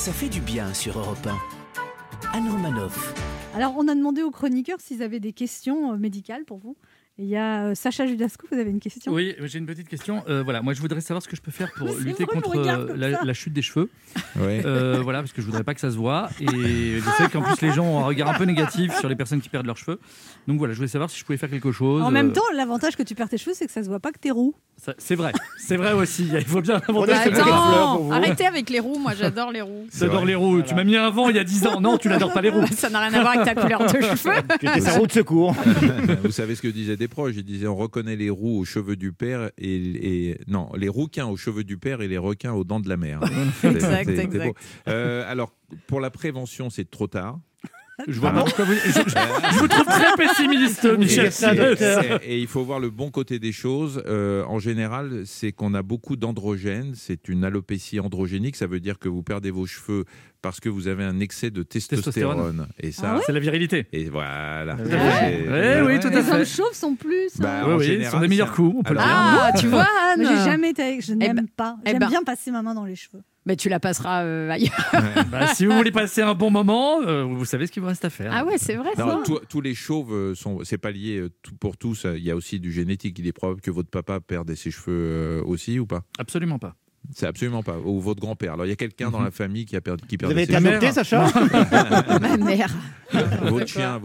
Ça fait du bien sur Europe 1. Anne Romanoff. Alors, on a demandé aux chroniqueurs s'ils avaient des questions médicales pour vous. Il y a Sacha Judasco, vous avez une question? Oui, j'ai une petite question. Voilà, moi je voudrais savoir ce que je peux faire pour lutter vrai, contre la chute des cheveux. Ouais. Voilà, parce que je voudrais pas que ça se voit. Et je sais qu'en plus les gens ont un regard un peu négatif sur les personnes qui perdent leurs cheveux. Donc voilà, je voulais savoir si je pouvais faire quelque chose. En même temps, l'avantage que tu perds tes cheveux, c'est que ça se voit pas que t'es roux. C'est vrai aussi. Il faut bien un avantage. Attends, arrêtez avec les roux. Moi, j'adore les roux. J'adore les roux. Voilà. Tu m'as mis un vent il y a 10 ans. Non, tu n'adores pas les roux. Ça n'a rien à voir avec ta couleur de cheveux. C'était sa roue de secours. Vous savez ce que disaient des proches? Ils disaient on reconnaît les roux aux cheveux du père non, les rouquins aux cheveux du père et les requins aux dents de la mère. Exact. Beau. Alors, pour la prévention, c'est trop tard. Je vous trouve très pessimiste, Michel. Et il faut voir le bon côté des choses. En général, c'est qu'on a beaucoup d'androgènes. C'est une alopécie androgénique. Ça veut dire que vous perdez vos cheveux parce que vous avez un excès de testostérone. Et ça, c'est la virilité. Et voilà. Oui, tout à Les fait. hommes chauves sont plus. Ils sont des meilleurs coups, on peut le dire. Ah, tu vois, Anne. J'ai jamais été avec. Je n'aime pas. J'aime bien passer ma main dans les cheveux. Mais tu la passeras ailleurs. Si vous voulez passer un bon moment, vous savez ce qu'il vous reste à faire. Ah ouais, c'est vrai. Non, tous les chauves c'est pas lié pour tous. Il y a aussi du génétique. Il est probable que votre papa perde ses cheveux aussi ou pas? Absolument pas. C'est absolument pas. Ou votre grand-père. Alors il y a quelqu'un dans la famille qui perd Vous avez ses été cheveux. adopté, Sacha? Ma mère. Votre chien.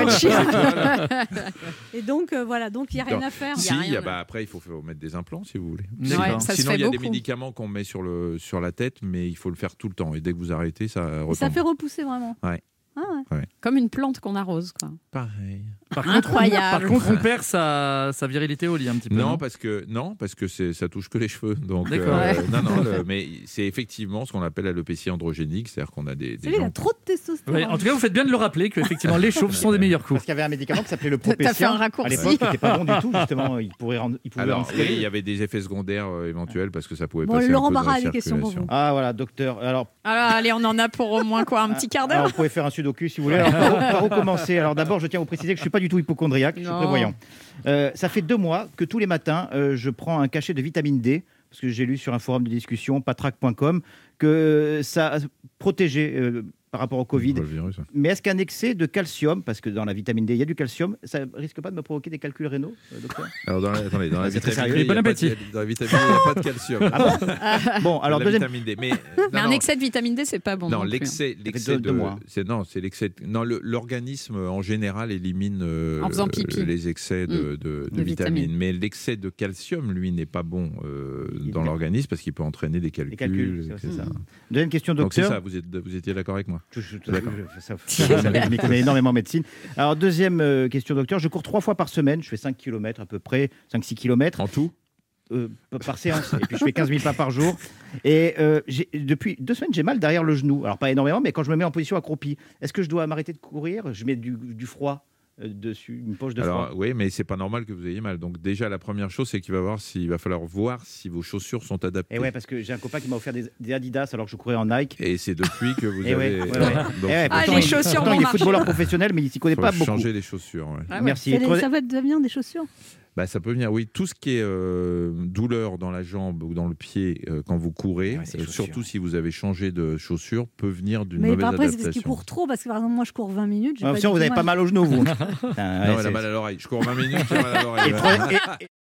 Et donc, voilà, donc il n'y a rien à faire. Si, après, il faut mettre des implants si vous voulez. Ouais, ça Sinon, se fait il y a beaucoup. des médicaments qu'on met sur la tête, mais il faut le faire tout le temps. Et dès que vous arrêtez, ça retombe. Et ça fait repousser vraiment. Ouais. Ah ouais. Comme une plante qu'on arrose, quoi. Pareil. Incroyable. Par contre, on perd sa virilité au lit un petit peu. Non, parce que ça touche que les cheveux. Donc, d'accord. Mais c'est effectivement ce qu'on appelle l'alopécie androgénique, c'est-à-dire qu'on a des Il a trop de testostérone. Ouais, en tout cas, vous faites bien de le rappeler que effectivement les chauves sont des meilleurs coups. Parce qu'il y avait un médicament qui s'appelait le T'as fait un Propécia. raccourci. À l'époque, qui n'était pas bon du tout, justement. Il pourrait Alors, rendre oui, il y avait des effets secondaires éventuels parce que ça pouvait Bon, passer Laurent un peu dans Barra la a des questions pour circulation. vous. Ah, voilà, docteur. Alors, Allez, on en a pour au moins un petit quart d'heure. vous pouvez faire un sudoku si vous voulez. Alors, par où commencer? Alors, d'abord, je tiens à vous préciser que je ne suis pas du tout hypocondriaque, je suis Non. prévoyant. Ça fait 2 mois que tous les matins, je prends un cachet de vitamine D, parce que j'ai lu sur un forum de discussion, patrac.com, que ça protégeait par rapport au Covid. Le virus. Mais est-ce qu'un excès de calcium, parce que dans la vitamine D, il y a du calcium, ça risque pas de me provoquer des calculs rénaux, docteur? Alors, dans la C'est très vitamine sérieux. D, il y a Bon pas appétit. dans la vitamine D, il n'y a pas de calcium. Bon, alors La deuxième... vitamine D. Mais Un excès de vitamine D, c'est pas bon. Non, non plus. l'excès fait deux mois. c'est l'excès. Non, l'organisme en général élimine En faisant pipi. les excès de De vitamines. vitamines. Mais l'excès de calcium, lui, n'est pas bon dans l'organisme parce qu'il peut entraîner des calculs. Les calculs, c'est etc. ça. Deuxième question, Donc c'est docteur. ça. Vous étiez d'accord avec moi? Je m'y connais énormément en médecine. Alors, deuxième question, docteur. Je cours 3 fois par semaine. Je fais 5 km à peu près, 5-6 km. En tout? Par séance. Et puis, je fais 15 000 pas par jour. Et depuis 2 semaines, j'ai mal derrière le genou. Alors, pas énormément, mais quand je me mets en position accroupie, est-ce que je dois m'arrêter de courir? Je mets du froid dessus, une poche de froid. Alors oui, mais c'est pas normal que vous ayez mal. Donc déjà, la première chose, c'est qu'il va falloir voir si vos chaussures sont adaptées. Et ouais, parce que j'ai un copain qui m'a offert des Adidas alors que je courais en Nike. Et c'est depuis que vous Et avez. ouais. Donc, Pourtant, les chaussures pourtant, vont il est marcher. footballeur professionnel, mais il s'y connaît faut pas beaucoup. changer les chaussures. Ouais. Ah ouais. Merci. Ça va devenir des chaussures. Ça peut venir, oui. Tout ce qui est douleur dans la jambe ou dans le pied quand vous courez, Ouais, c'est surtout si vous avez changé de chaussures, peut venir d'une Mais mauvaise après, c'est adaptation. parce qu'il court trop. Parce que par exemple, moi, je cours 20 minutes. Sinon, vous n'avez pas mal au genou, vous. Non, elle a mal à l'oreille. Je cours 20 minutes, j'ai mal à l'oreille. Et